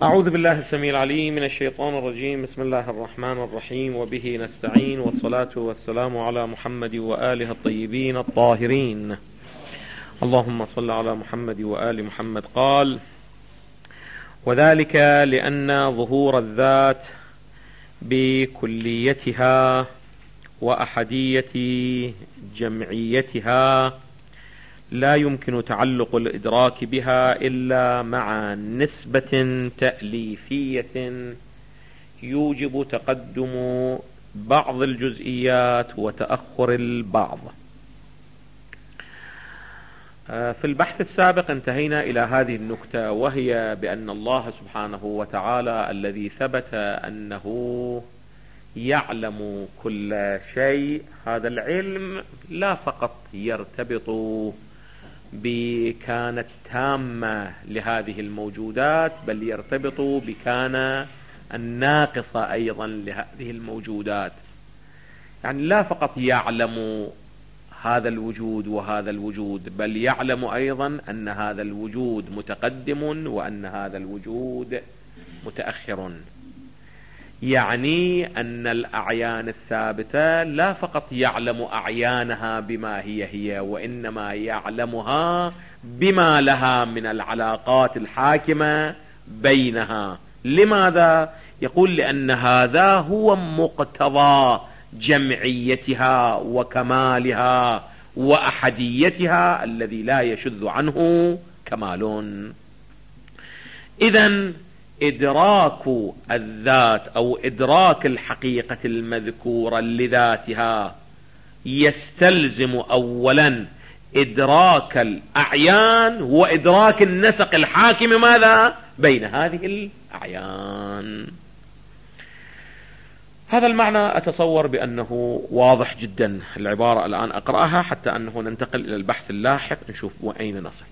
أعوذ بالله السميع العليم من الشيطان الرجيم. بسم الله الرحمن الرحيم، وبه نستعين، والصلاة والسلام على محمد وآله الطيبين الطاهرين. اللهم صل على محمد وآل محمد. قال: وذلك لأن ظهور الذات بكليتها وأحدية جمعيتها لا يمكن تعلق الإدراك بها إلا مع نسبة تأليفية يوجب تقدم بعض الجزئيات وتأخر البعض. في البحث السابق انتهينا إلى هذه النكتة، وهي بأن الله سبحانه وتعالى الذي ثبت أنه يعلم كل شيء، هذا العلم لا فقط يرتبط بكانت تامة لهذه الموجودات، بل يرتبط بكان الناقصة أيضا لهذه الموجودات. يعني لا فقط يعلم هذا الوجود وهذا الوجود، بل يعلم أيضا أن هذا الوجود متقدم وأن هذا الوجود متأخر. يعني أن الأعيان الثابتة لا فقط يعلم أعيانها بما هي، وإنما يعلمها بما لها من العلاقات الحاكمة بينها. لماذا؟ يقول: لأن هذا هو مقتضى جمعيتها وكمالها وأحديتها الذي لا يشذ عنه كمال. إذن إدراك الذات أو إدراك الحقيقة المذكورة لذاتها يستلزم أولا إدراك الأعيان وإدراك النسق الحاكم ماذا بين هذه الأعيان. هذا المعنى أتصور بأنه واضح جدا. العبارة الآن أقرأها حتى أنه ننتقل إلى البحث اللاحق نشوف وأين نصل.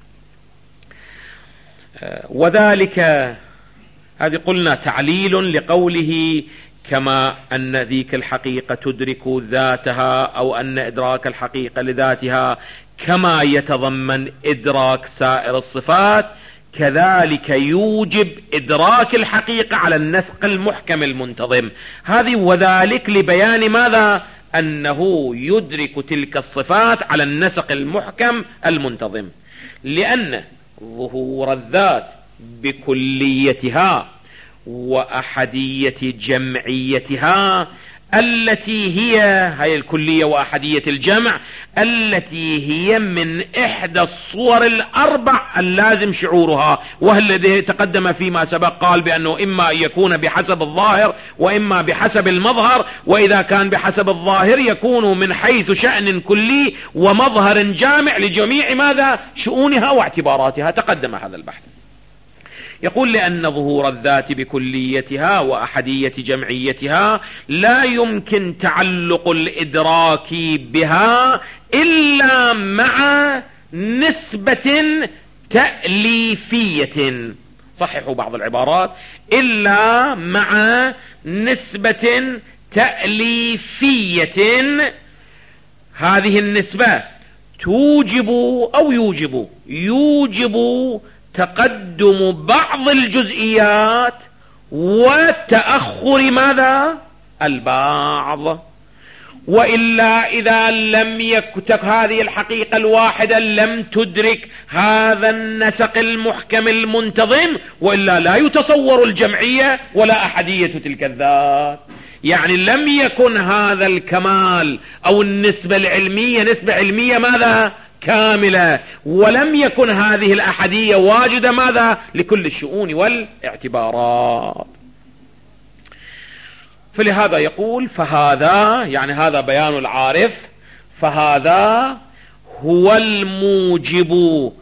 وذلك، هذه قلنا تعليل لقوله كما أن ذيك الحقيقة تدرك ذاتها، أو أن إدراك الحقيقة لذاتها كما يتضمن إدراك سائر الصفات، كذلك يوجب إدراك الحقيقة على النسق المحكم المنتظم. هذه وذلك لبيان ماذا؟ أنه يدرك تلك الصفات على النسق المحكم المنتظم، لأن ظهور الذات بكليتها وأحدية جمعيتها التي هي الكلية وأحدية الجمع، التي هي من إحدى الصور الأربع اللازم شعورها، والذي تقدم فيما سبق قال بأنه إما يكون بحسب الظاهر وإما بحسب المظهر، وإذا كان بحسب الظاهر يكون من حيث شأن كلي ومظهر جامع لجميع ماذا؟ شؤونها واعتباراتها. تقدم هذا البحث. يقول: لأن ظهور الذات بكليتها وأحدية جمعيتها لا يمكن تعلق الإدراك بها إلا مع نسبة تأليفية. صححوا بعض العبارات: إلا مع نسبة تأليفية. هذه النسبة توجب أو يوجب تقدم بعض الجزئيات وتأخر ماذا؟ البعض. وإلا إذا لم يكن هذه الحقيقة الواحدة لم تدرك هذا النسق المحكم المنتظم، وإلا لا يتصور الجمعية ولا أحدية تلك الذات. يعني لم يكن هذا الكمال أو النسبة العلمية نسبة علمية ماذا؟ كاملة، ولم يكن هذه الأحدية واجدة ماذا؟ لكل الشؤون والاعتبارات. فلهذا يقول: فهذا، يعني هذا بيان العارف، فهذا هو الموجب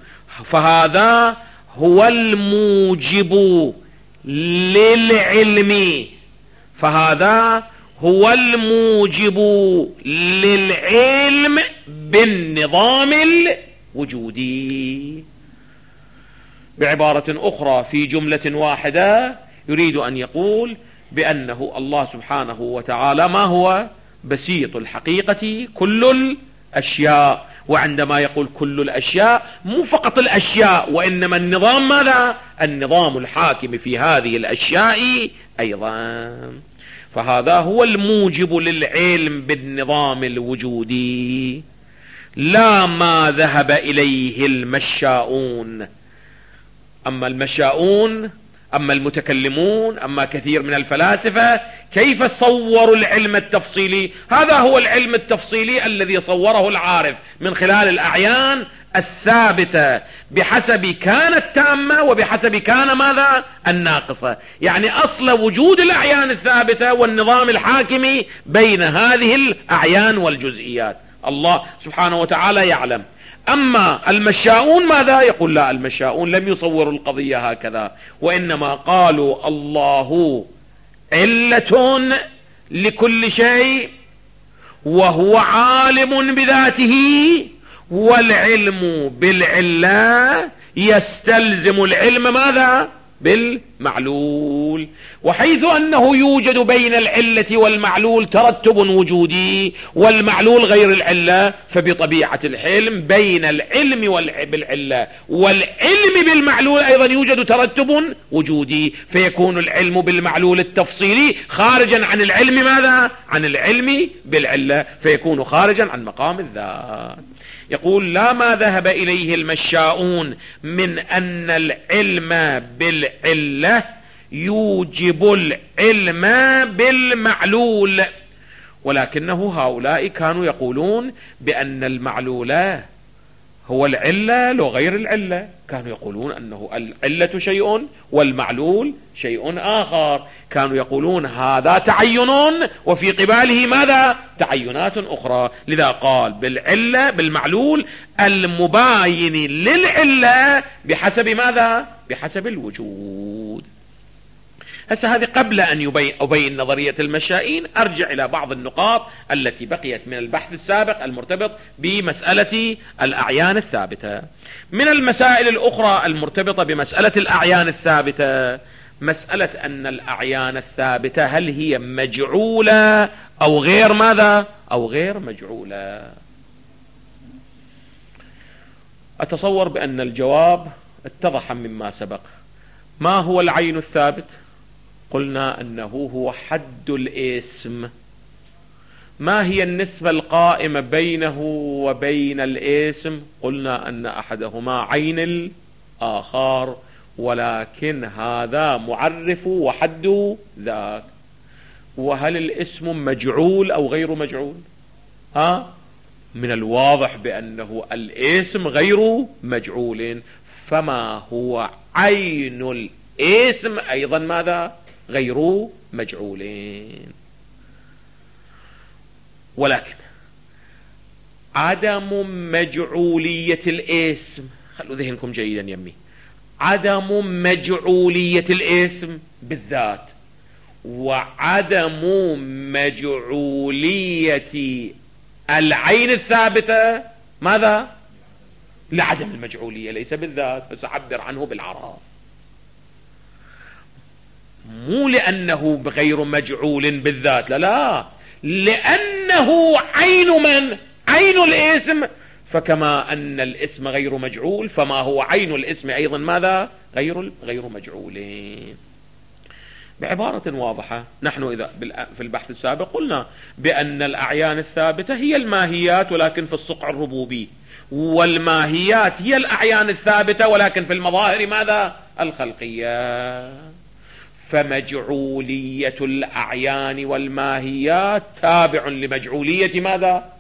للعلم، فهذا هو الموجب للعلم بالنظام الوجودي. بعبارة أخرى، في جملة واحدة يريد أن يقول بأنه الله سبحانه وتعالى ما هو؟ بسيط الحقيقة كل الأشياء، وعندما يقول كل الأشياء مو فقط الأشياء، وإنما النظام ماذا؟ النظام الحاكم في هذه الأشياء أيضا. فهذا هو الموجب للعلم بالنظام الوجودي، لا ما ذهب إليه المشاؤون. أما المشاؤون، أما المتكلمون، أما كثير من الفلاسفة كيف صوروا العلم التفصيلي؟ هذا هو العلم التفصيلي الذي صوره العارف من خلال الأعيان الثابتة بحسب كانت تامة وبحسب كان ماذا؟ الناقصة. يعني أصل وجود الأعيان الثابتة والنظام الحاكم بين هذه الأعيان والجزئيات الله سبحانه وتعالى يعلم. أما المشاؤون ماذا؟ يقول لا، المشاؤون لم يصوروا القضية هكذا، وإنما قالوا الله علة لكل شيء وهو عالم بذاته، والعلم بالعلة يستلزم العلم ماذا؟ بالمعلول. وحيث أنه يوجد بين العلة والمعلول ترتب وجودي والمعلول غير العلة، فبطبيعة الحلم بين العلم بالعلة والعلم بالمعلول أيضا يوجد ترتب وجودي، فيكون العلم بالمعلول التفصيلي خارجا عن العلم ماذا؟ عن العلم بالعلة، فيكون خارجا عن مقام الذات. يقول لا ما ذهب إليه المشاؤون من أن العلم بالعلة يوجب العلم بالمعلول، ولكنه هؤلاء كانوا يقولون بأن المعلول هو العلة لو غير العلة، كانوا يقولون أنه العلة شيء والمعلول شيء آخر، كانوا يقولون هذا تعين وفي قباله ماذا؟ تعينات أخرى. لذا قال بالعلة بالمعلول المباين للعلة بحسب ماذا؟ بحسب الوجود. هسه هذه قبل أن أبين نظرية المشائين أرجع إلى بعض النقاط التي بقيت من البحث السابق المرتبط بمسألة الأعيان الثابتة. من المسائل الأخرى المرتبطة بمسألة الأعيان الثابتة مسألة أن الأعيان الثابتة هل هي مجعولة أو غير ماذا؟ أو غير مجعولة. أتصور بأن الجواب اتضح مما سبق. ما هو العين الثابت؟ قلنا أنه هو حد الاسم. ما هي النسبة القائمة بينه وبين الاسم؟ قلنا أن أحدهما عين الآخر، ولكن هذا معرف وحد ذاك. وهل الاسم مجعول أو غير مجعول؟ من الواضح بأنه الاسم غير مجعول، فما هو عين الاسم أيضا ماذا؟ غير مجعولين. ولكن عدم مجعولية الاسم، خلوا ذهنكم جيدا يمي، عدم مجعولية الاسم بالذات وعدم مجعولية العين الثابتة ماذا؟ لعدم المجعولية، ليس بالذات، بس أعبر عنه بالعراض. مو لأنه غير مجعول بالذات، لا، لأنه عين من؟ عين الاسم. فكما أن الاسم غير مجعول فما هو عين الاسم أيضا ماذا؟ غير مجعولين. بعبارة واضحة، نحن إذا في البحث السابق قلنا بأن الأعيان الثابتة هي الماهيات ولكن في الصقع الربوبي، والماهيات هي الأعيان الثابتة ولكن في المظاهر ماذا؟ الخلقية. فمجعولية الأعيان والماهيات تابع لمجعولية ماذا؟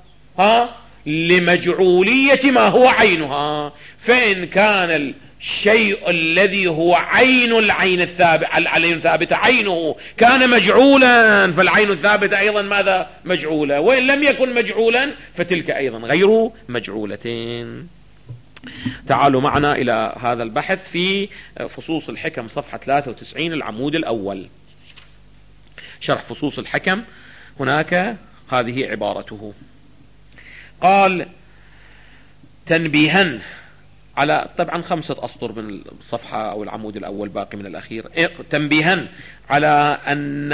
لمجعولية ما هو عينها. فإن كان الشيء الذي هو عين العين الثابتة عينه كان مجعولا، فالعين الثابتة أيضا ماذا؟ مجعولة. وإن لم يكن مجعولا فتلك أيضا غير مجعولتين. تعالوا معنا إلى هذا البحث في فصوص الحكم صفحة 93 العمود الأول، شرح فصوص الحكم. هناك هذه عبارته، قال تنبيها على، طبعا 5 أسطر من الصفحة أو العمود الأول باقي من الأخير، تنبيها على أن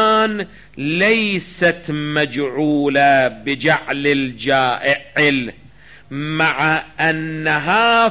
الأعيان ليست مجعولة بجعل الجائع مع أنها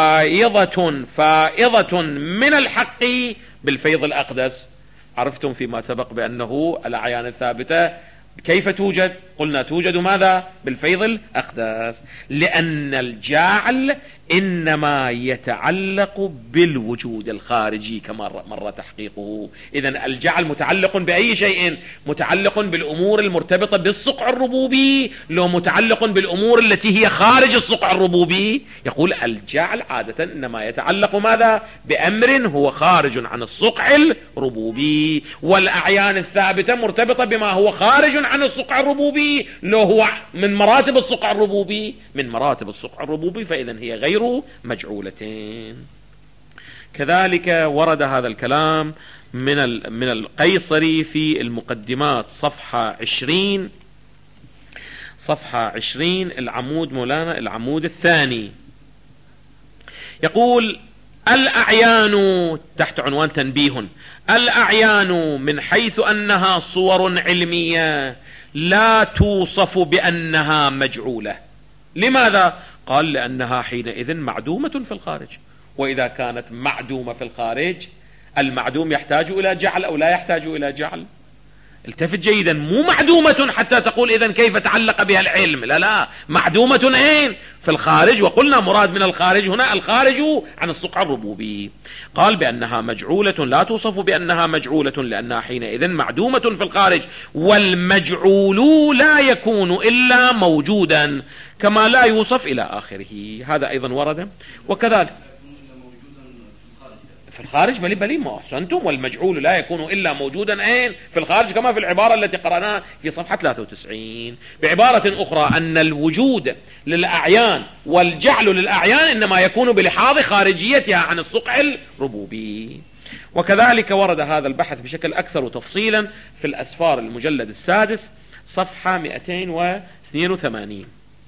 فائضة من الحق بالفيض الأقدس. عرفتم فيما سبق بأنه الأعيان الثابتة كيف توجد؟ قلنا توجد ماذا؟ بالفيض الأقدس، لأن الجعل إنما يتعلق بالوجود الخارجي كما مر تحقيقه. إذن الجعل متعلق بأي شيء؟ متعلق بالأمور المرتبطة بالصقع الربوبي، لو متعلق بالأمور التي هي خارج الصقع الربوبي. يقول الجعل عادة إنما يتعلق ماذا؟ بأمر هو خارج عن الصقع الربوبي، والأعيان الثابتة مرتبطة بما هو خارج عن الصقع الربوبي، لو هو من مراتب الصقع الربوبي، من مراتب الصقع الربوبي، فإذن هي غير مجعولتين. كذلك ورد هذا الكلام من القيصري في المقدمات صفحة 20 العمود مولانا العمود الثاني، يقول الأعيان تحت عنوان تنبيه: الأعيان من حيث أنها صور علمية لا توصف بأنها مجعولة. لماذا؟ قال لأنها حينئذ معدومة في الخارج، وإذا كانت معدومة في الخارج المعدوم يحتاج إلى جعل أو لا يحتاج إلى جعل؟ التفت جيدا، مو معدومة حتى تقول إذن كيف تعلق بها العلم، لا، معدومة أين؟ في الخارج. وقلنا مراد من الخارج هنا الخارج عن الصقع الربوبي. قال بأنها مجعولة لا توصف بأنها مجعولة لأنها حينئذ معدومة في الخارج، والمجعول لا يكون إلا موجودا كما لا يوصف إلى آخره. هذا أيضا ورد. وكذلك في الخارج بلي ما أحسنتم، والمجعول لا يكون إلا موجودا أين؟ في الخارج، كما في العبارة التي قرأناها في صفحة 93. بعبارة أخرى أن الوجود للأعيان والجعل للأعيان إنما يكون بلحاظ خارجيتها عن الصقع الربوبي. وكذلك ورد هذا البحث بشكل أكثر تفصيلا في الأسفار المجلد السادس صفحة 282.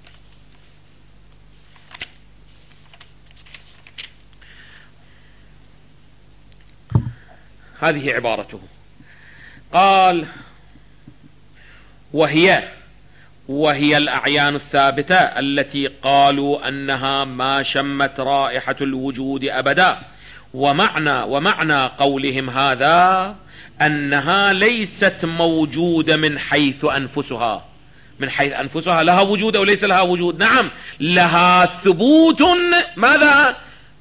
هذه عبارته. قال وهي الأعيان الثابتة التي قالوا أنها ما شمت رائحة الوجود أبدا، ومعنى قولهم هذا أنها ليست موجودة من حيث أنفسها. من حيث أنفسها لها وجود أو ليس لها وجود؟ نعم، لها ثبوت ماذا؟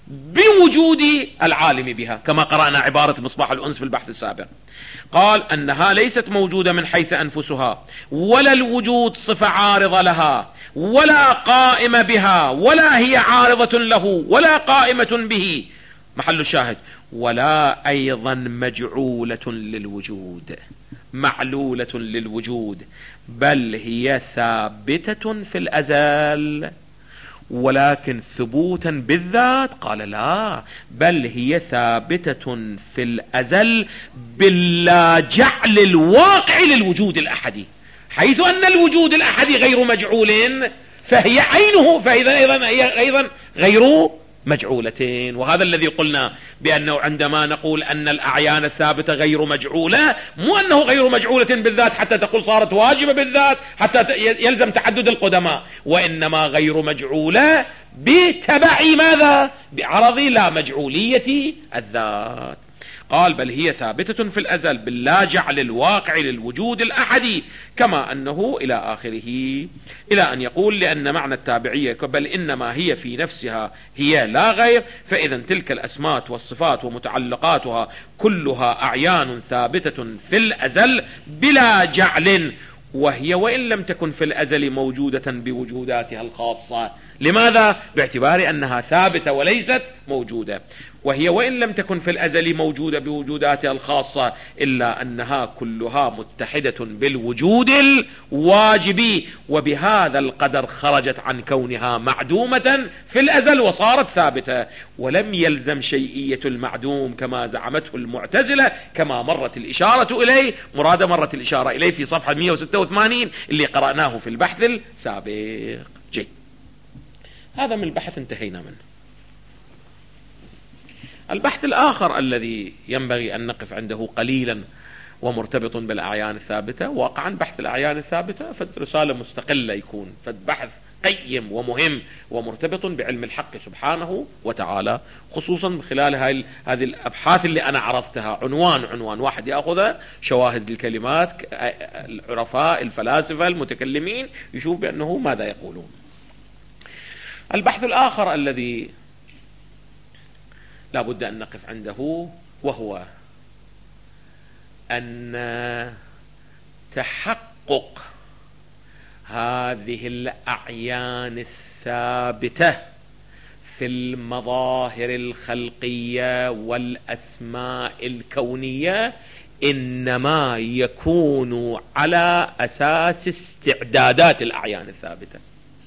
بوجود العالم بها، كما قرأنا عبارة مصباح الأنس في البحث السابق. قال أنها ليست موجودة من حيث أنفسها، ولا الوجود صفة عارضة لها، ولا قائمة بها، ولا هي عارضة له، ولا قائمة به، محل الشاهد، ولا أيضا مجعولة للوجود، معلولة للوجود، بل هي ثابتة في الأزل. ولكن ثبوتا بالذات قال لا، بل هي ثابتة في الأزل باللا جعل الواقع للوجود الأحدي، حيث أن الوجود الأحدي غير مجعول فهي عينه، فإذا هي أيضا غير مجعولتين. وهذا الذي قلنا بأنه عندما نقول أن الأعيان الثابتة غير مجعولة، مو أنه غير مجعولة بالذات حتى تقول صارت واجبة بالذات حتى يلزم تعدد القدماء، وإنما غير مجعولة بتبع ماذا؟ بعرض لا مجعولية الذات. قال بل هي ثابتة في الأزل باللا جعل الواقع للوجود الأحدي، كما أنه إلى آخره، إلى أن يقول لأن معنى التابعية بل إنما هي في نفسها هي لا غير، فإذا تلك الأسماء والصفات ومتعلقاتها كلها أعيان ثابتة في الأزل بلا جعل، وهي وإن لم تكن في الأزل موجودة بوجوداتها الخاصة. لماذا؟ باعتبار أنها ثابتة وليست موجودة. وهي وإن لم تكن في الأزل موجودة بوجوداتها الخاصة، إلا أنها كلها متحدة بالوجود الواجب، وبهذا القدر خرجت عن كونها معدومة في الأزل وصارت ثابتة، ولم يلزم شيئية المعدوم كما زعمته المعتزلة، كما مرت الإشارة إليه، مرت الإشارة إليه في صفحة 186 اللي قرأناه في البحث السابق. جيد، هذا من البحث انتهينا منه. البحث الآخر الذي ينبغي أن نقف عنده قليلا ومرتبط بالأعيان الثابتة، واقعا بحث الأعيان الثابتة فد رسالة مستقلة يكون، فد بحث قيم ومهم ومرتبط بعلم الحق سبحانه وتعالى، خصوصا من خلال هذه الأبحاث اللي أنا عرفتها. عنوان واحد يأخذ شواهد الكلمات، العرفاء الفلاسفة المتكلمين، يشوف بأنه ماذا يقولون. البحث الآخر الذي لا بد أن نقف عنده، وهو أن تحقق هذه الأعيان الثابتة في المظاهر الخلقية والأسماء الكونية إنما يكون على أساس استعدادات الأعيان الثابتة.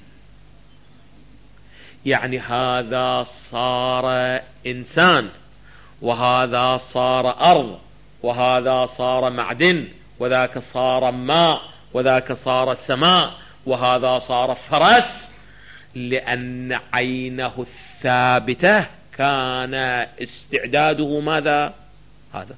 يعني هذا صار إنسان، وهذا صار أرض، وهذا صار معدن، وذاك صار ماء، وذاك صار سماء، وهذا صار فرس، لأن عينه الثابتة كان استعداده ماذا؟ هذا.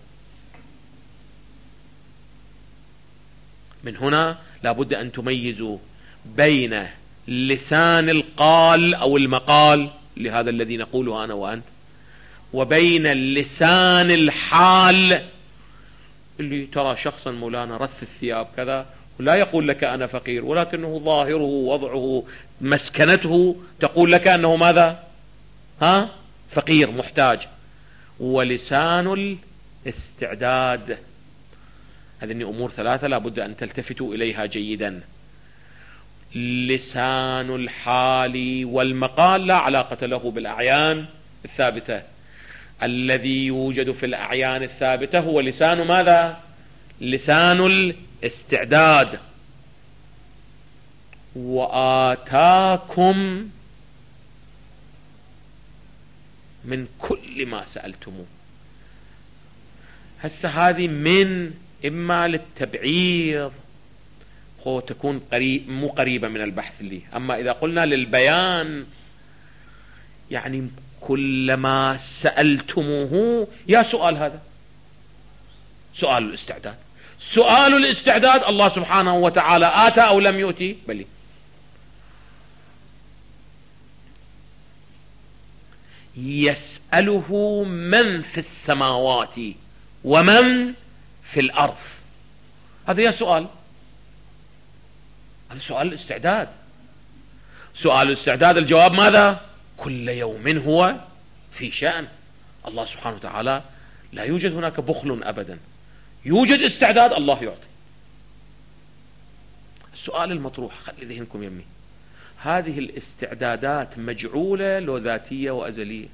من هنا لابد أن تميزوا بين لسان القال أو المقال لهذا الذي نقوله أنا وأنت، وبين اللسان الحال اللي ترى شخصا مولانا رث الثياب كذا، ولا يقول لك أنا فقير، ولكنه ظاهره وضعه مسكنته تقول لك أنه ماذا؟ فقير محتاج. ولسان الاستعداد، هذه أمور ثلاثة لا بد أن تلتفتوا إليها جيدا. لسان الحال والمقال لا علاقة له بالأعيان الثابتة. الذي يوجد في الأعيان الثابتة هو لسان ماذا؟ لسان الاستعداد. وآتاكم من كل ما سألتموه. هسه هذه من إما للتبعير تكون مو قريبة من البحث لي، أما إذا قلنا للبيان يعني كلما سألتموه. يا سؤال هذا سؤال الاستعداد. سؤال الاستعداد الله سبحانه وتعالى آتى أو لم يؤتي؟ بلي. يسأله من في السماوات ومن في الأرض. هذا يا سؤال، هذا سؤال الاستعداد. سؤال الاستعداد الجواب ماذا؟ كل يوم هو في شأن. الله سبحانه وتعالى لا يوجد هناك بخل أبدا، يوجد استعداد، الله يعطي. السؤال المطروح خلي ذهنكم يمي، هذه الاستعدادات مجعولة لو ذاتية وأزلية؟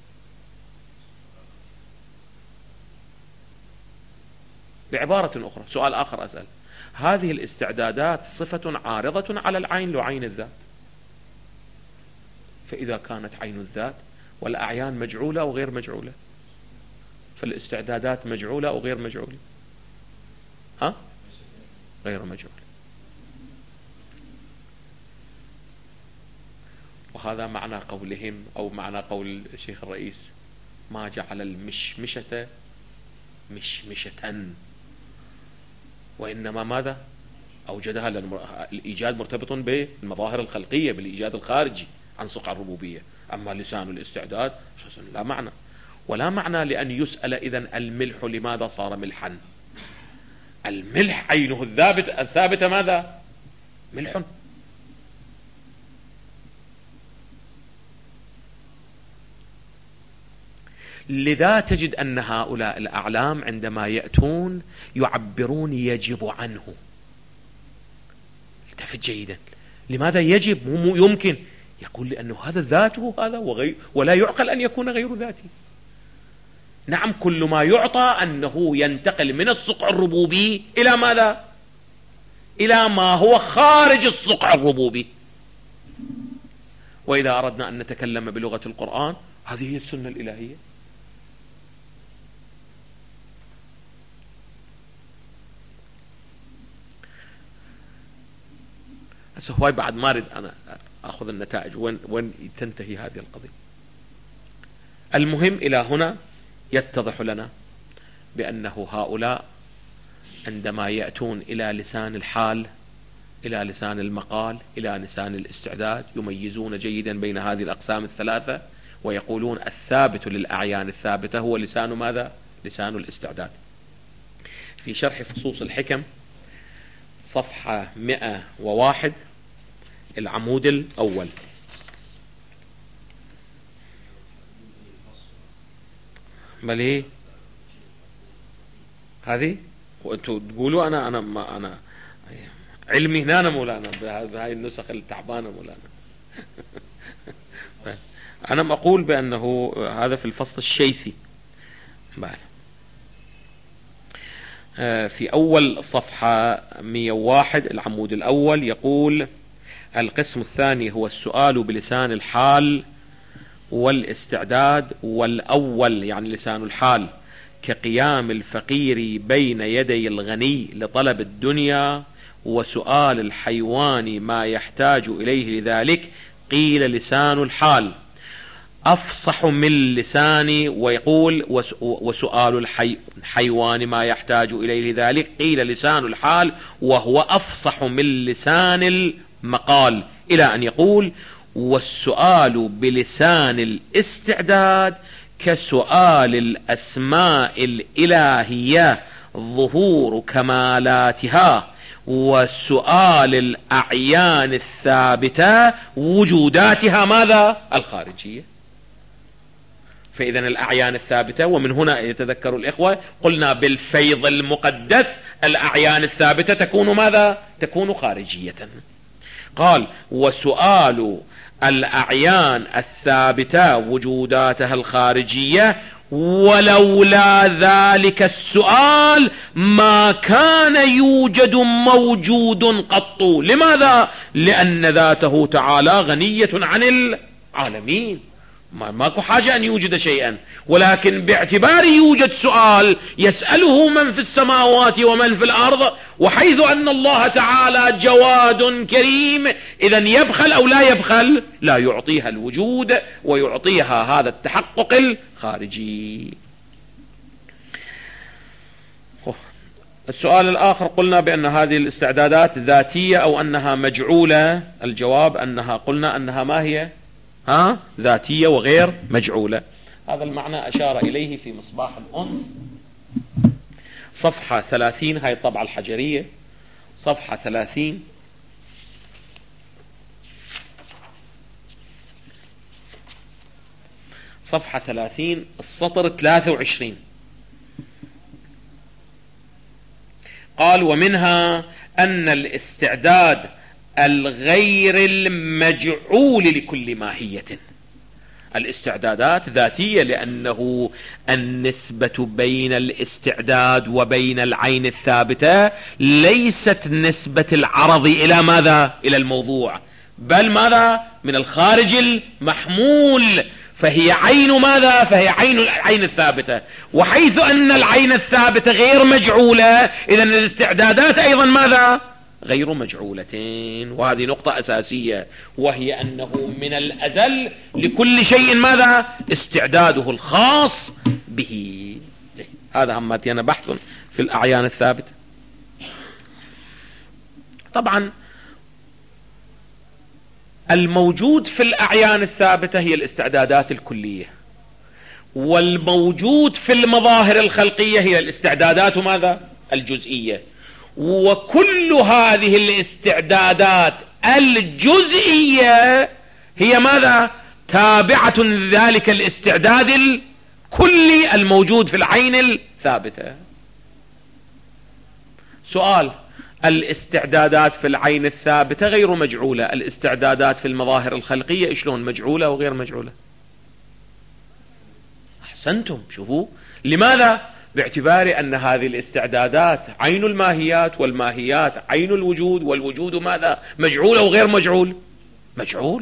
بعبارة أخرى، سؤال آخر أسأل، هذه الاستعدادات صفة عارضة على العين لو عين الذات؟ فإذا كانت عين الذات والأعيان مجعولة أو غير مجعولة، فالاستعدادات مجعولة أو غير مجعولة؟ غير مجعولة. وهذا معنى قولهم أو معنى قول الشيخ الرئيس: ما جعل المشمشة مشمشة، وإنما ماذا أوجدها؟ الإيجاد مرتبط بالمظاهر الخلقية، بالإيجاد الخارجي عن صقع الربوبية. أما لسان الاستعداد لا معنى، ولا معنى لأن يسأل إذن الملح لماذا صار ملحا؟ الملح عينه الثابتة ماذا؟ ملح. لذا تجد أن هؤلاء الأعلام عندما يأتون يعبرون يجب عنه. التفت جيدا، لماذا يجب؟ مو يمكن. يقول لأنه هذا ذاته هذا ولا يعقل أن يكون غير ذاته. نعم، كل ما يعطى أنه ينتقل من الصقع الربوبي إلى ماذا؟ إلى ما هو خارج الصقع الربوبي. وإذا أردنا أن نتكلم بلغة القرآن، هذه هي السنة الإلهية. هسه هواي بعد ما أريد أنا أخذ النتائج وين تنتهي هذه القضية. المهم إلى هنا يتضح لنا بأنه هؤلاء عندما يأتون إلى لسان الحال إلى لسان المقال، إلى لسان الاستعداد، يميزون جيدا بين هذه الأقسام الثلاثة، ويقولون الثابت للأعيان الثابتة هو لسان ماذا؟ لسان الاستعداد. في شرح فصوص الحكم صفحة 101 العمود الأول. بل هي هذه وانتم تقولوا انا علمي هنا مولانا بهاي النسخ التعبانه مولانا. انا اقول بانه هذا في الفصل الشيثي. في اول صفحه 101 العمود الاول يقول: القسم الثاني هو السؤال بلسان الحال والاستعداد. والأول يعني لسان الحال كقيام الفقير بين يدي الغني لطلب الدنيا، وسؤال الحيوان ما يحتاج إليه لذلك، قيل لسان الحال أفصح من لساني. ويقول: وسؤال الحيوان ما يحتاج إليه لذلك، قيل لسان الحال وهو أفصح من لسان المقال، إلى أن يقول: والسؤال بلسان الاستعداد كسؤال الأسماء الإلهية ظهور كمالاتها، وسؤال الأعيان الثابتة وجوداتها ماذا؟ الخارجية. فإذن الأعيان الثابتة، ومن هنا يتذكر الإخوة قلنا بالفيض المقدس الأعيان الثابتة تكون ماذا؟ تكون خارجية. قال: وسؤال الأعيان الثابتة وجوداتها الخارجية، ولولا ذلك السؤال ما كان يوجد موجود قط. لماذا؟ لأن ذاته تعالى غنية عن العالمين، ماكو حاجة أن يوجد شيئا، ولكن باعتبار يوجد سؤال يسأله من في السماوات ومن في الأرض، وحيث أن الله تعالى جواد كريم، إذن يبخل أو لا يبخل؟ لا، يعطيها الوجود ويعطيها هذا التحقق الخارجي. السؤال الآخر قلنا بأن هذه الاستعدادات ذاتية أو أنها مجعولة. الجواب أنها قلنا أنها ما هي؟ ذاتية وغير مجعولة. هذا المعنى أشار إليه في مصباح الأنس صفحة 30. هاي الطبعة الحجرية صفحة 30. صفحة 30 السطر 23. قال: ومنها أن الاستعداد الغير المجعول لكل ماهية. الاستعدادات ذاتية لأنه النسبة بين الاستعداد وبين العين الثابتة ليست نسبة العرض إلى ماذا؟ إلى الموضوع، بل ماذا؟ من الخارج المحمول، فهي عين ماذا؟ فهي عين العين الثابتة. وحيث أن العين الثابتة غير مجعولة، إذن الاستعدادات أيضا ماذا؟ غير مجعولتين. وهذه نقطة أساسية، وهي أنه من الأزل لكل شيء ماذا؟ استعداده الخاص به. هذا همتنا بحث في الأعيان الثابتة. طبعا الموجود في الأعيان الثابتة هي الاستعدادات الكلية، والموجود في المظاهر الخلقية هي الاستعدادات ماذا؟ الجزئية. وكل هذه الاستعدادات الجزئية هي ماذا؟ تابعة لذلك الاستعداد الكلي الموجود في العين الثابتة. سؤال: الاستعدادات في العين الثابتة غير مجعولة، الاستعدادات في المظاهر الخلقية شلون مجعولة وغير مجعولة؟ أحسنتم. شوفوا لماذا؟ باعتبار أن هذه الاستعدادات عين الماهيات، والماهيات عين الوجود، والوجود ماذا؟ مجعول أو غير مجعول؟ مجعول.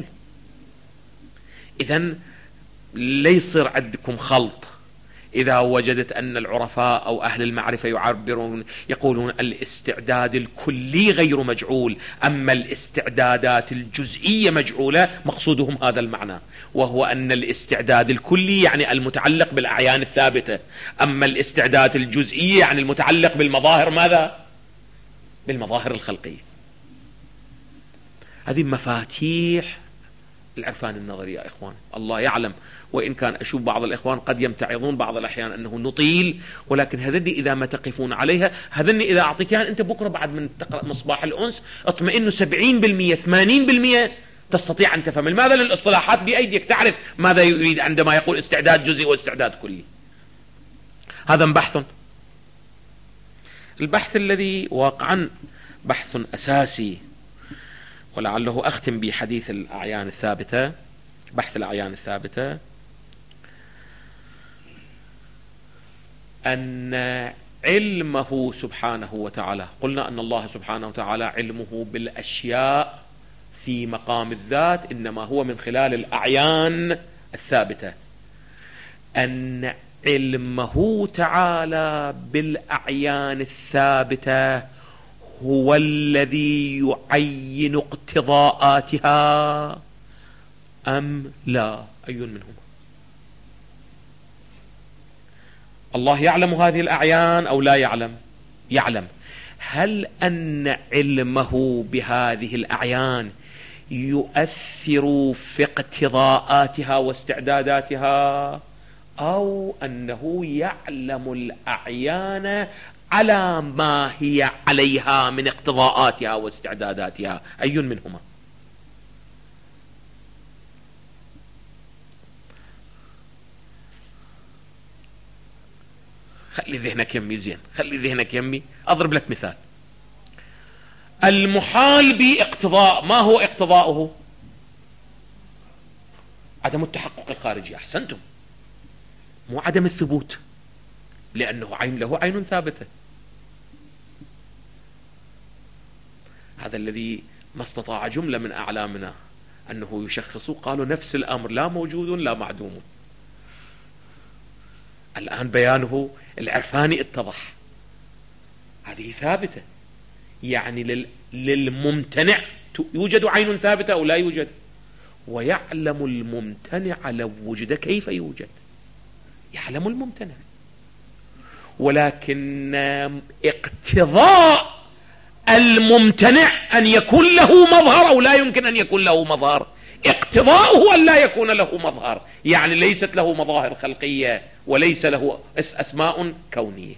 إذن ليصير عندكم خلط إذا وجدت أن العرفاء أو أهل المعرفة يعبرون يقولون الاستعداد الكلي غير مجعول، أما الاستعدادات الجزئية مجعولة، مقصودهم هذا المعنى، وهو أن الاستعداد الكلي يعني المتعلق بالأعيان الثابتة، أما الاستعداد الجزئية يعني المتعلق بالمظاهر ماذا؟ بالمظاهر الخلقية. هذه مفاتيح العرفان النظري يا إخوان. الله يعلم، وإن كان أشوف بعض الإخوان قد يمتعظون بعض الأحيان أنه نطيل، ولكن هذني إذا ما تقفون عليها، هذني إذا أعطيتها أنت بكرة بعد من تقرأ مصباح الأنس اطمئن 70% 80% تستطيع أن تفهم. لماذا؟ للإصطلاحات بأيديك، تعرف ماذا يريد عندما يقول استعداد جزئي واستعداد كلي. هذا بحث. البحث الذي واقعا بحث أساسي، ولعله أختم بحديث الأعيان الثابتة، بحث الأعيان الثابتة، أن علمه سبحانه وتعالى، قلنا أن الله سبحانه وتعالى علمه بالأشياء في مقام الذات إنما هو من خلال الأعيان الثابتة. أن علمه تعالى بالأعيان الثابتة هو الذي يعين اقتضاءاتها أم لا؟ أي منهما؟ الله يعلم هذه الأعيان أو لا يعلم؟ يعلم. هل أن علمه بهذه الأعيان يؤثر في اقتضاءاتها واستعداداتها، أو أنه يعلم الأعيان على ما هي عليها من اقتضاءاتها واستعداداتها؟ أي منهما؟ خلي ذهنك يمي زين، خلي ذهنك يمي. أضرب لك مثال. المحال باقتضاء، ما هو اقتضاؤه؟ عدم التحقق الخارجي. أحسنتم، مو عدم الثبوت، لأنه عين له عين ثابتة. هذا الذي ما استطاع جملة من أعلامنا أنه يشخصوا، قالوا نفس الأمر لا موجود لا معدوم. الآن بيانه العرفاني اتضح، هذه ثابتة. يعني للممتنع يوجد عين ثابتة أو لا يوجد؟ ويعلم الممتنع لو وجد كيف يوجد، يعلم الممتنع. ولكن اقتضاء الممتنع أن يكون له مظهر أو لا يمكن أن يكون له مظهر. اقتضاؤه أن لا يكون له مظهر، يعني ليست له مظاهر خلقية وليس له أسماء كونية.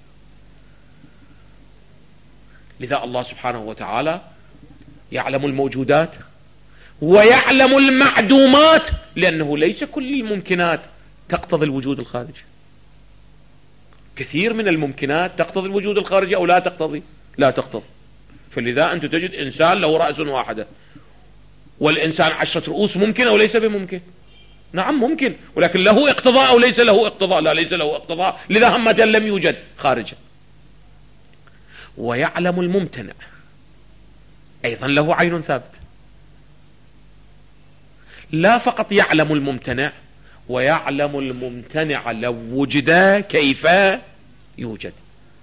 لذا الله سبحانه وتعالى يعلم الموجودات ويعلم المعدومات، لأنه ليس كل الممكنات تقتضي الوجود الخارجي. كثير من الممكنات تقتضي الوجود الخارجي أو لا تقتضي؟ لا تقتضي. فلذا أنت تجد إنسان له رأس واحدة، والإنسان 10 رؤوس. ممكن أو ليس بممكن؟ نعم ممكن، ولكن له اقتضاء أو ليس له اقتضاء؟ لا، ليس له اقتضاء، لذا همة لم يوجد خارجا. ويعلم الممتنع أيضا له عين ثابتة. لا فقط يعلم الممتنع، ويعلم الممتنع لو وجد كيف يوجد.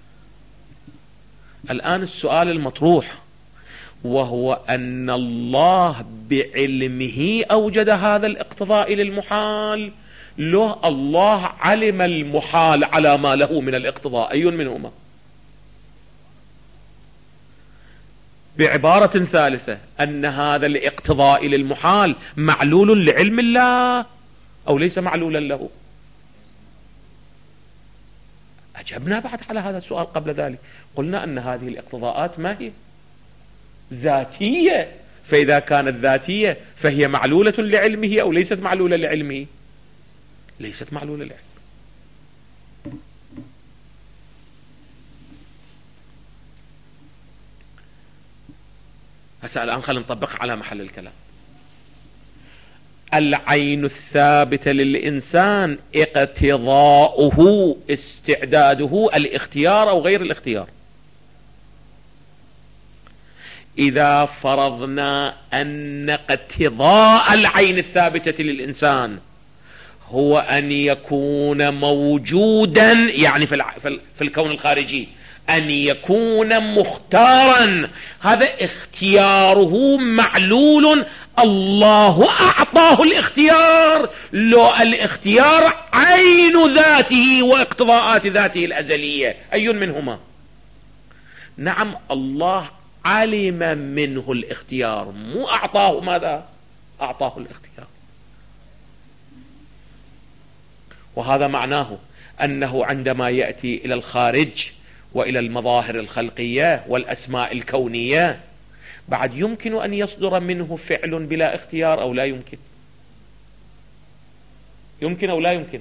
الآن السؤال المطروح وهو أن الله بعلمه أوجد هذا الاقتضاء للمحال، له الله علم المحال على ما له من الاقتضاء. أي منهما؟ بعبارة ثالثة، أن هذا الاقتضاء للمحال معلول لعلم الله أو ليس معلولا له؟ أجبنا بعد على هذا السؤال قبل ذلك، قلنا أن هذه الاقتضاءات ما هي؟ ذاتية. فإذا كانت ذاتية فهي معلولة لعلمه أو ليست معلولة لعلمه؟ ليست معلولة لعلمه. هسه الآن خلينا نطبق على محل الكلام. العين الثابتة للإنسان اقتضاؤه استعداده الاختيار أو غير الاختيار. إذا فرضنا أن اقتضاء العين الثابتة للإنسان هو أن يكون موجودا، يعني في الكون الخارجي، أن يكون مختارا، هذا اختياره معلول، الله أعطاه الاختيار. لو الاختيار عين ذاته واقتضاءات ذاته الأزلية، أي منهما؟ نعم، الله علم منه الاختيار، مو أعطاه ماذا؟ أعطاه الاختيار. وهذا معناه أنه عندما يأتي إلى الخارج وإلى المظاهر الخلقية والأسماء الكونية بعد يمكن أن يصدر منه فعل بلا اختيار أو لا يمكن؟ يمكن أو لا يمكن؟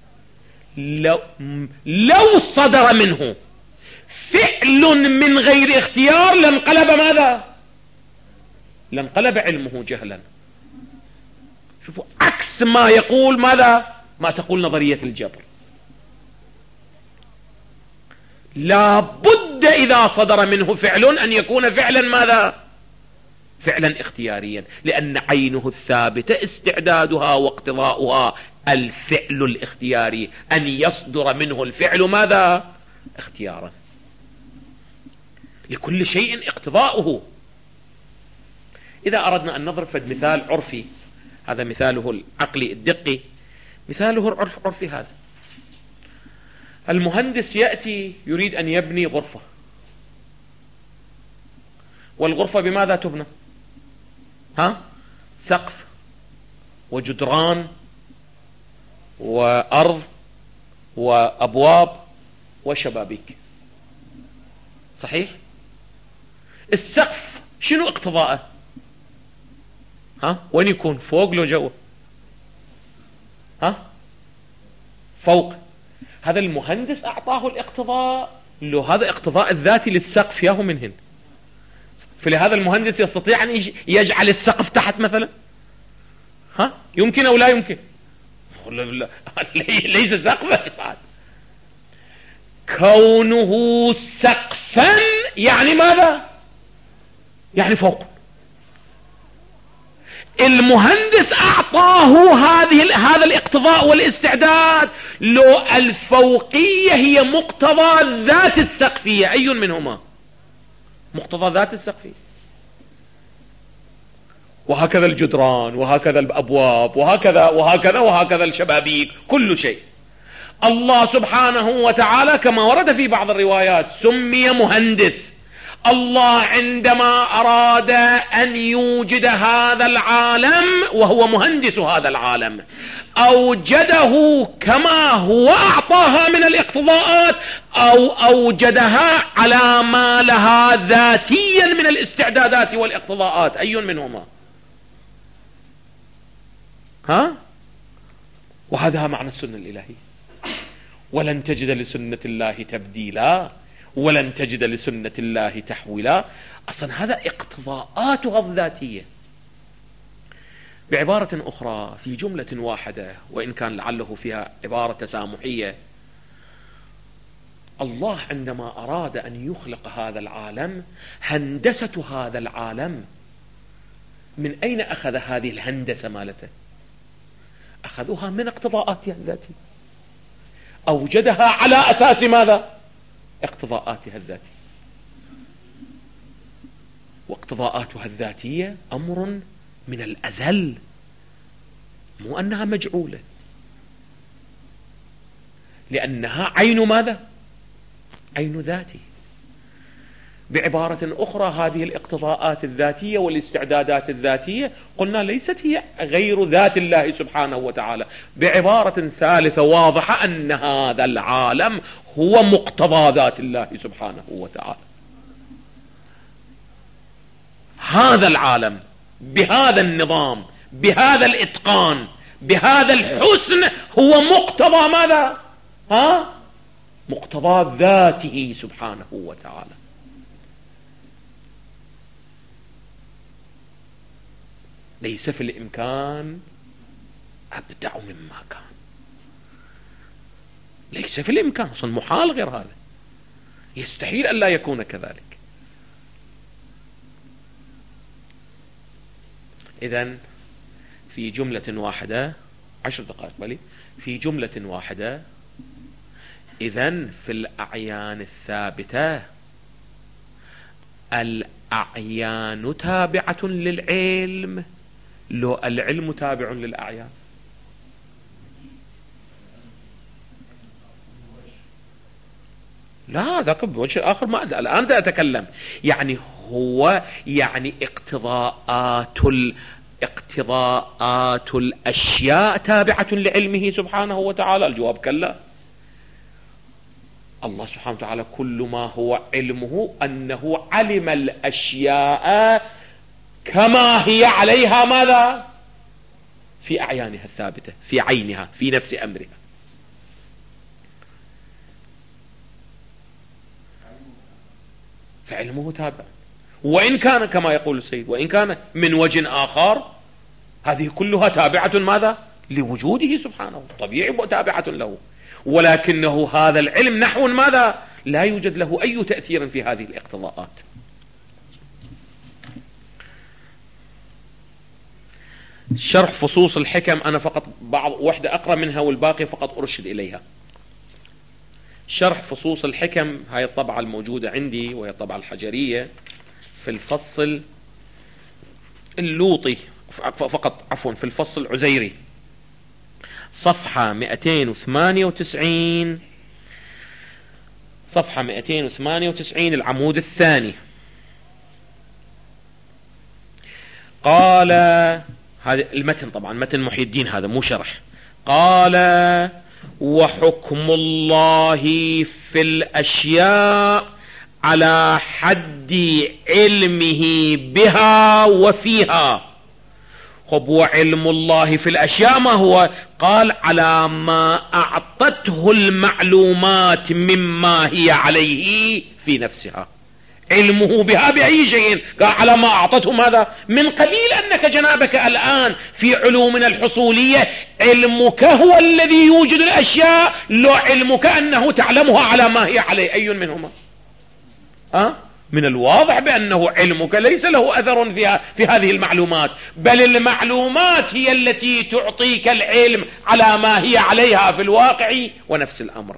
لو صدر منه فعل من غير اختيار لانقلب ماذا؟ لانقلب علمه جهلا. شوفوا عكس ما يقول ماذا؟ ما تقول نظرية الجبر. لا بد إذا صدر منه فعل أن يكون فعلا ماذا؟ فعلا اختياريا، لأن عينه الثابتة استعدادها واقتضاؤها الفعل الاختياري، أن يصدر منه الفعل ماذا؟ اختيارا. لكل شيء اقتضاؤه. إذا أردنا أن نضرب مثال عرفي، هذا مثاله العقلي الدقي، مثاله العرفي هذا: المهندس يأتي يريد أن يبني غرفة، والغرفة بماذا تبنى؟ سقف وجدران وأرض وأبواب وشبابيك، صحيح؟ السقف شنو اقتضاءه؟ وين يكون؟ فوق لو جوا؟ فوق. هذا المهندس أعطاه الاقتضاء، لو هذا اقتضاء الذاتي للسقف ياهو منهن، فلهذا المهندس يستطيع أن يجعل السقف تحت مثلا؟ يمكن أو لا يمكن؟ ليس سقفا. كونه سقفا يعني ماذا؟ يعني فوق. المهندس أعطاه هذا الاقتضاء والاستعداد، لو الفوقية هي مقتضى الذات السقفية، أي منهما؟ مقتضى ذات السقفية. وهكذا الجدران، وهكذا الأبواب، وهكذا وهكذا وهكذا الشبابيك، كل شيء. الله سبحانه وتعالى كما ورد في بعض الروايات سمي مهندس. الله عندما أراد أن يوجد هذا العالم وهو مهندس هذا العالم، أوجده كما هو أعطاها من الاقتضاءات، أو أوجدها على ما لها ذاتيا من الاستعدادات والاقتضاءات، أي منهما؟ وهذا معنى السنة الإلهية. ولن تجد لسنة الله تبديلا ولن تجد لسنة الله تحويلا. أصلا هذا اقتضاءاتها الذاتية. بعبارة أخرى، في جملة واحدة وإن كان لعله فيها عبارة تسامحية، الله عندما أراد أن يخلق هذا العالم، هندسة هذا العالم من أين أخذ هذه الهندسة مالته؟ أخذوها من اقتضاءاتها الذاتية، أوجدها على أساس ماذا؟ اقتضاءاتها الذاتية. واقتضاءاتها الذاتية أمر من الأزل، مو أنها مجعولة، لأنها عين ماذا؟ عين ذاتي. بعبارة أخرى، هذه الاقتضاءات الذاتية والاستعدادات الذاتية قلنا ليست هي غير ذات الله سبحانه وتعالى. بعبارة ثالثة واضحة، أن هذا العالم هو مقتضى ذات الله سبحانه وتعالى. هذا العالم بهذا النظام، بهذا الإتقان، بهذا الحسن، هو مقتضى ماذا؟ مقتضى ذاته سبحانه وتعالى. ليس في الإمكان أبدع مما كان، ليس في الإمكان، أصلا محال غير هذا، يستحيل أن لا يكون كذلك. إذن في جملة واحدة، 10 دقائق بلي، في جملة واحدة، إذن في الأعيان الثابتة الأعيان تابعة للعلم، لو العلم تابع للأعيان. لا ذاك بوجه آخر ما الآن دا أتكلم. يعني هو يعني اقتضاءات الأشياء تابعة لعلمه سبحانه وتعالى. الجواب كلا. الله سبحانه وتعالى كل ما هو علمه أنه علم الأشياء كما هي عليها ماذا؟ في أعيانها الثابتة، في عينها، في نفس أمرها. فعلمه تابع، وإن كان كما يقول السيد وإن كان من وجه آخر، هذه كلها تابعة ماذا؟ لوجوده سبحانه، طبيعي تابعة له، ولكنه هذا العلم نحو ماذا؟ لا يوجد له أي تأثير في هذه الاقتضاءات. شرح فصوص الحكم أنا فقط واحدة أقرأ منها والباقي فقط أرشد إليها. شرح فصوص الحكم، هاي الطبعة الموجودة عندي وهي الطبعة الحجرية في الفصل اللوطي فقط، عفوا في الفصل العزيري، صفحة 298 صفحة 298 العمود الثاني. قال، هذا المتن طبعا متن محي الدين، هذا مو شرح. قال: وحكم الله في الأشياء على حد علمه بها وفيها. خب وعلم الله في الأشياء ما هو؟ قال: على ما أعطته المعلومات مما هي عليه في نفسها. علمه بها بأي شيء؟ قال: على ما أعطته ماذا؟ من قبيل أنك جنابك الآن في علومنا الحصولية علمك هو الذي يوجد الأشياء، لو علمك أنه تعلمها على ما هي عليه، أي منهما؟ من الواضح بأنه علمك ليس له أثر في هذه المعلومات، بل المعلومات هي التي تعطيك العلم على ما هي عليها في الواقع ونفس الأمر.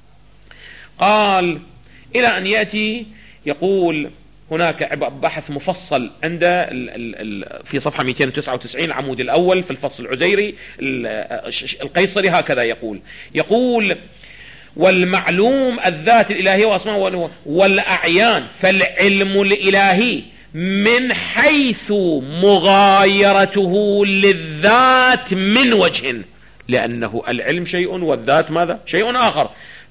قال إلى أن يأتي يقول هناك بحث مفصل عند في صفحة 299 العمود الأول في الفصل العزيري القيصري، هكذا يقول: والمعلوم الذات الإلهية وأسماء والأعيان، فالعلم الإلهي من حيث مغايرته للذات من وجه، لأنه العلم شيء والذات ماذا؟ شيء آخر،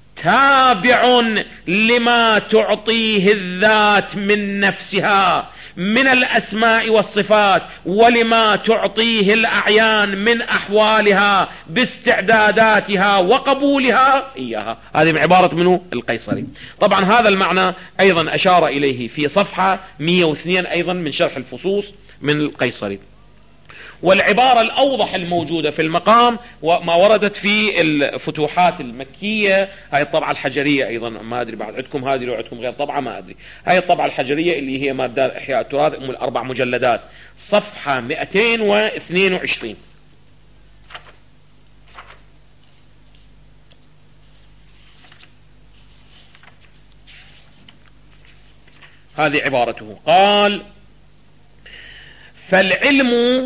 تابع لما تعطيه الذات من نفسها من الأسماء والصفات، ولما تعطيه الأعيان من أحوالها باستعداداتها وقبولها إياها. هذه عبارة منه القيصري. طبعا هذا المعنى أيضا أشار إليه في صفحة 102 أيضا من شرح الفصوص من القيصري. والعبارة الأوضح الموجودة في المقام وما وردت في الفتوحات المكية، هاي الطبعة الحجرية أيضا، ما أدري بعد عندكم هذه لو عندكم غير طبعة ما أدري، هاي الطبعة الحجرية اللي هي مادة إحياء التراث أم الأربع مجلدات، صفحة 222. هذه عبارته. قال: فالعلم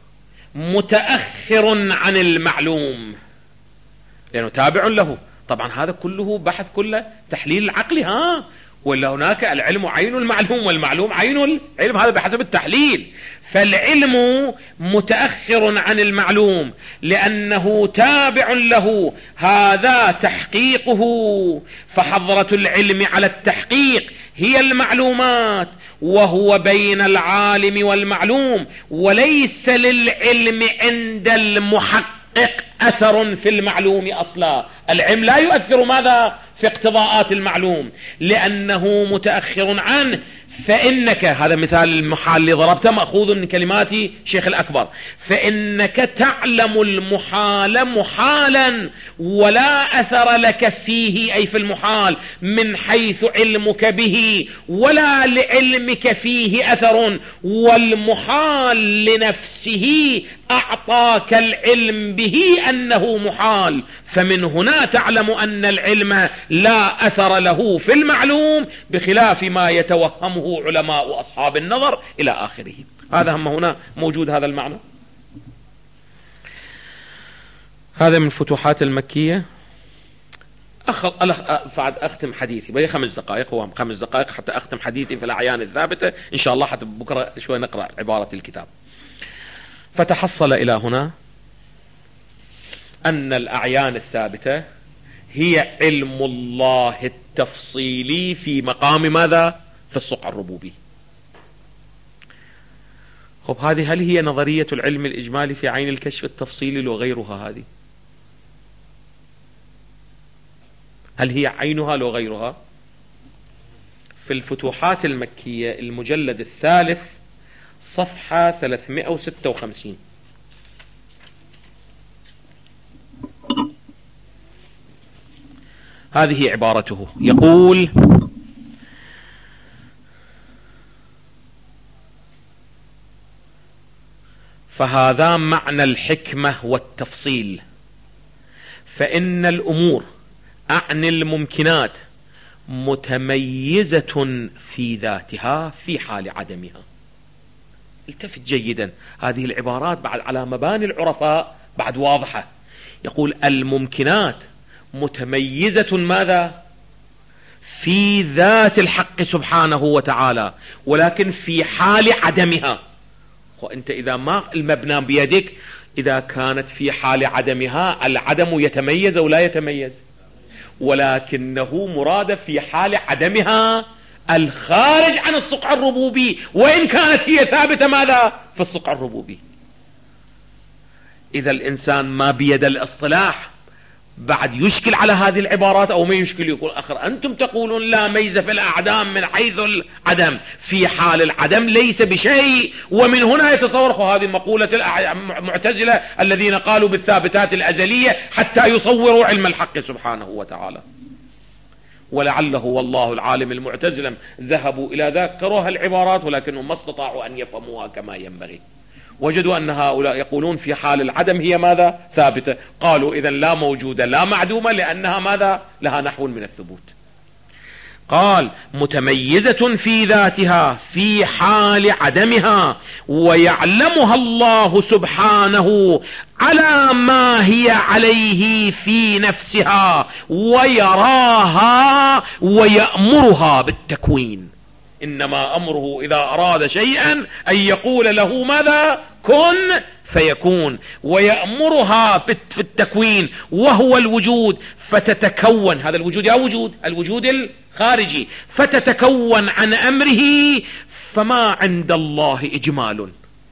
متأخر عن المعلوم لأنه تابع له. طبعا هذا كله بحث كله تحليل العقل، ولا هناك العلم عين المعلوم والمعلوم عين العلم، هذا بحسب التحليل. فالعلم متأخر عن المعلوم لأنه تابع له، هذا تحقيقه، فحضرة العلم على التحقيق هي المعلومات، وهو بين العالم والمعلوم، وليس للعلم عند المحقق أثر في المعلوم أصلا. العلم لا يؤثر ماذا؟ في اقتضاءات المعلوم، لأنه متأخر عنه. فإنك، هذا مثال المحال اللي ضربته مأخوذ من كلمات شيخ الأكبر، فإنك تعلم المحال محالا ولا أثر لك فيه، أي في المحال، من حيث علمك به، ولا لعلمك فيه أثر، والمحال لنفسه أعطاك العلم به أنه محال، فمن هنا تعلم أن العلم لا أثر له في المعلوم، بخلاف ما يتوهمه علماء أصحاب النظر إلى آخره. هذا هم هنا موجود هذا المعنى. هذا من الفتوحات المكية. بعد أختم حديثي بقي 5 دقائق، هو 5 دقائق حتى أختم حديثي في الأعيان الثابتة إن شاء الله، حتى بكرة شوي نقرأ عبارة الكتاب. فتحصل إلى هنا أن الأعيان الثابتة هي علم الله التفصيلي في مقام ماذا؟ في الصقع الربوبي. خب هذه هل هي نظرية العلم الإجمالي في عين الكشف التفصيلي وغيرها؟ هذه هل هي عينها لو غيرها؟ في الفتوحات المكية المجلد 3 صفحة 356 هذه عبارته، يقول: فهذا معنى الحكمة والتفصيل، فإن الأمور أعني الممكنات متميزة في ذاتها في حال عدمها. التفت جيدا، هذه العبارات بعد على مباني العرفاء بعد واضحة. يقول الممكنات متميزة ماذا؟ في ذات الحق سبحانه وتعالى، ولكن في حال عدمها. وأنت إذا ما المبنى بيدك، إذا كانت في حال عدمها العدم يتميز أو لا يتميز؟ ولكنه مراد في حال عدمها الخارج عن الصقع الربوبي، وإن كانت هي ثابتة ماذا؟ في الصقع الربوبي. إذا الإنسان ما بيد الاصطلاح بعد يشكل على هذه العبارات أو ما يشكل، يقول أخر أنتم تقولون لا ميز في الأعدام من حيث العدم، في حال العدم ليس بشيء. ومن هنا يتصور هذه مقولة المعتزلة الذين قالوا بالثابتات الأزلية حتى يصوروا علم الحق سبحانه وتعالى. ولعله والله العالم المعتزلة ذهبوا إلى ذاك، قروها العبارات ولكنهم ما استطاعوا أن يفهموها كما ينبغي. وجدوا أن هؤلاء يقولون في حال العدم هي ماذا؟ ثابتة. قالوا إذن لا موجودة لا معدومة، لأنها ماذا؟ لها نحو من الثبوت. قال متميزة في ذاتها في حال عدمها، ويعلمها الله سبحانه على ما هي عليه في نفسها، ويراها ويأمرها بالتكوين. إنما أمره إذا أراد شيئا أن يقول له ماذا؟ كن فيكون. ويأمرها في التكوين وهو الوجود، فتتكون. هذا الوجود يا وجود الوجود الخارجي، فتتكون عن أمره. فما عند الله إجمال.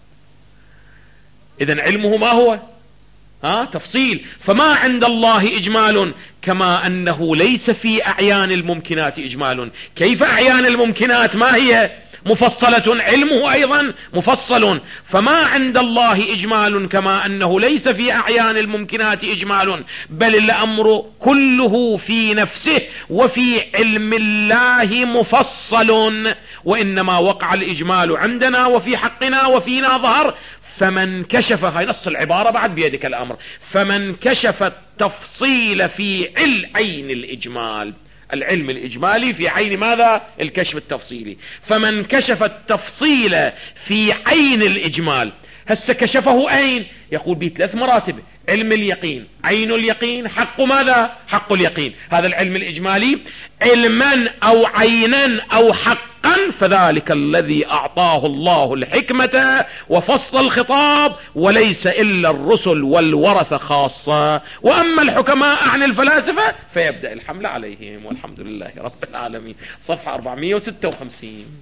إذن علمه ما هو؟ تفصيل. فما عند الله إجمال، كما أنه ليس في أعيان الممكنات إجمال. كيف أعيان الممكنات ما هي؟ مفصلة، علمه أيضا مفصل. فما عند الله إجمال كما أنه ليس في أعيان الممكنات إجمال، بل الأمر كله في نفسه وفي علم الله مفصل. وإنما وقع الإجمال عندنا وفي حقنا وفينا ظهر. فمن كشف، هاي نص العبارة بعد بيدك الأمر، فمن كشف التفصيل في عين الإجمال، العلم الإجمالي في عين ماذا؟ الكشف التفصيلي. فمن كشف التفصيل في عين الإجمال، هسه كشفه أين؟ يقول ب3 مراتب: علم اليقين، عين اليقين، حق ماذا؟ حق اليقين. هذا العلم الإجمالي علما أو عينا أو حقا، فذلك الذي أعطاه الله الحكمة وفصل الخطاب، وليس إلا الرسل والورثة خاصة. وأما الحكماء عن الفلاسفة فيبدأ الحمل عليهم، والحمد لله رب العالمين. صفحة 456.